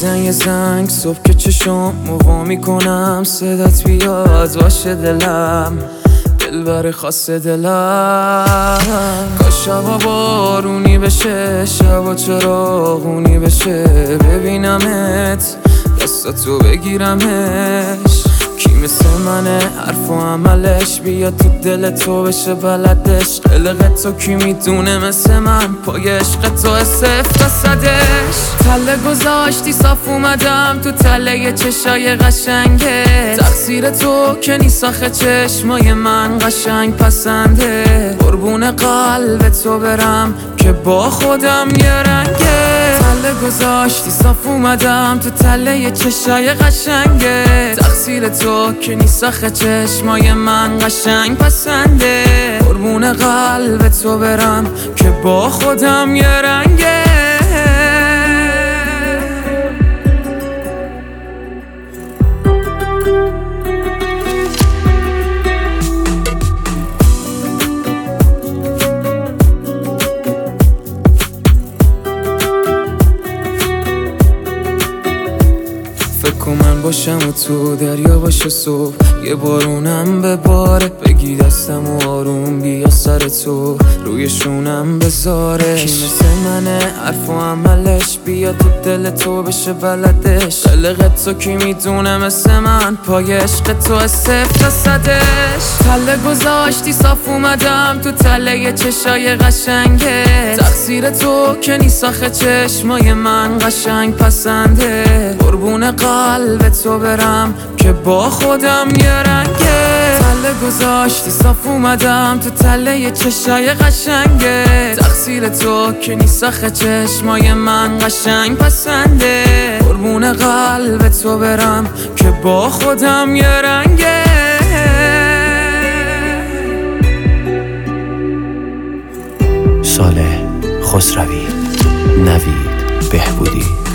بزن یه زنگ صبح که چشم موا میکنم صدات بیاد باشه دلم دلبر خاص دلم. کاش هوا بارونی بشه شبا چراغونی بشه ببینمت دستاتو بگیرمش. کی مثل منه حرف و عملش بیاد تو دل تو بشه بلدش. قلق تو کی میدونه مثل من پای عشق تو صفر تا صدش. تله گذاشتی صاف اومدم تو تله چشای قشنگه. تقصیر تو که نیست آخه چشمای من قشنگ پسنده. قربون قلب تو برم که با خودم یه رنگه. تله گذاشتی صاف اومدم تو تله چشای قشنگه. تقصیر تو که نیست آخه چشمای من قشنگ پسنده. قربون قلب تو برم که با خودم یه رنگه. فکر من باشم و تو دریا باشه صبح یه بارونم به باره. بگی دستم و آروم بیا سر تو روی شونم بذاره. کی مثل منه حرف و عملش بیا تو دل تو بشه بلدش. قلق تو کی میدونه مثل من پای عشق تو صفر تا صدش. تله گذاشتی صاف اومدم تو تله چشای قشنگه. تقصیر تو که نیست آخه چشمای من قشنگ پسنده. قربون قلب تو برم که با خودم یه رنگه. تله گذاشتی صاف اومدم تو تله چشای قشنگه. تقصیر تو که نیست آخه چشمای من قشنگ پسنده. قربون قلب تو برم که با خودم یه رنگه. صالح خسروی، نوید بهبودی.